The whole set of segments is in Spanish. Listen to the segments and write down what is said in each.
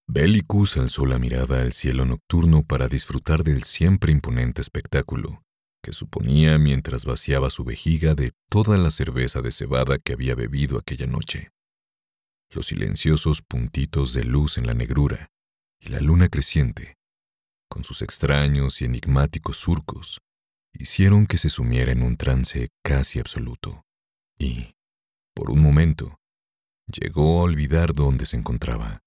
Bellicus alzó la mirada al cielo nocturno para disfrutar del siempre imponente espectáculo que suponía mientras vaciaba su vejiga de toda la cerveza de cebada que había bebido aquella noche. Los silenciosos puntitos de luz en la negrura y la luna creciente, con sus extraños y enigmáticos surcos, hicieron que se sumiera en un trance casi absoluto y, por un momento, llegó a olvidar dónde se encontraba.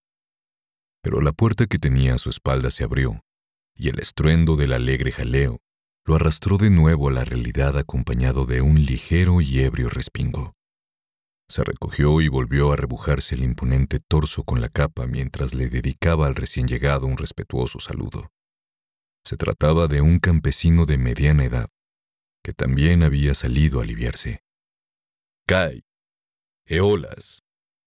Pero la puerta que tenía a su espalda se abrió, y el estruendo del alegre jaleo lo arrastró de nuevo a la realidad acompañado de un ligero y ebrio respingo. Se recogió y volvió a rebujarse el imponente torso con la capa mientras le dedicaba al recién llegado un respetuoso saludo. Se trataba de un campesino de mediana edad, que también había salido a aliviarse. «Kai, Eolas».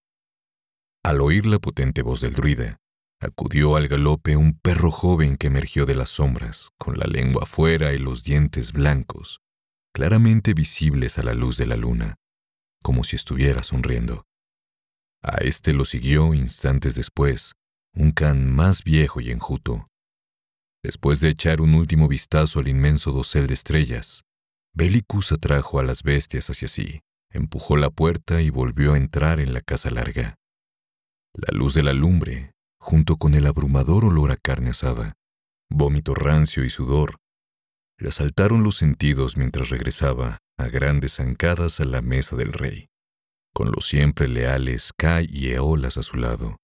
Al oír la potente voz del druida, acudió al galope un perro joven que emergió de las sombras, con la lengua afuera y los dientes blancos, claramente visibles a la luz de la luna, como si estuviera sonriendo. A este lo siguió, instantes después, un can más viejo y enjuto. Después de echar un último vistazo al inmenso dosel de estrellas, Bellicus atrajo a las bestias hacia sí, empujó la puerta y volvió a entrar en la casa larga. La luz de la lumbre, junto con el abrumador olor a carne asada, vómito rancio y sudor, le asaltaron los sentidos mientras regresaba a grandes zancadas a la mesa del rey, con los siempre leales Kai y Eolas a su lado.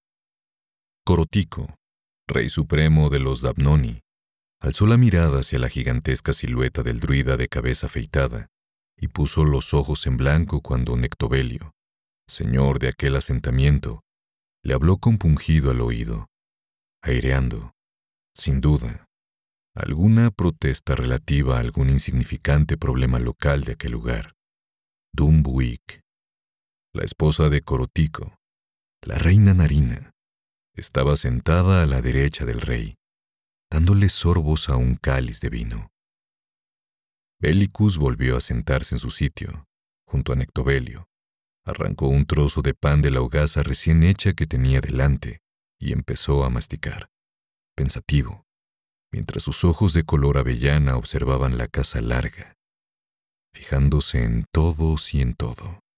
Corotico, rey supremo de los Dabnoni, alzó la mirada hacia la gigantesca silueta del druida de cabeza afeitada y puso los ojos en blanco cuando Nectobelio, señor de aquel asentamiento, le habló compungido al oído, aireando, sin duda, alguna protesta relativa a algún insignificante problema local de aquel lugar. Dumbuik, la esposa de Corotico, la reina Narina, estaba sentada a la derecha del rey, dándole sorbos a un cáliz de vino. Bellicus volvió a sentarse en su sitio, junto a Nectobelio. Arrancó un trozo de pan de la hogaza recién hecha que tenía delante y empezó a masticar, pensativo, mientras sus ojos de color avellana observaban la casa larga, fijándose en todos y en todo.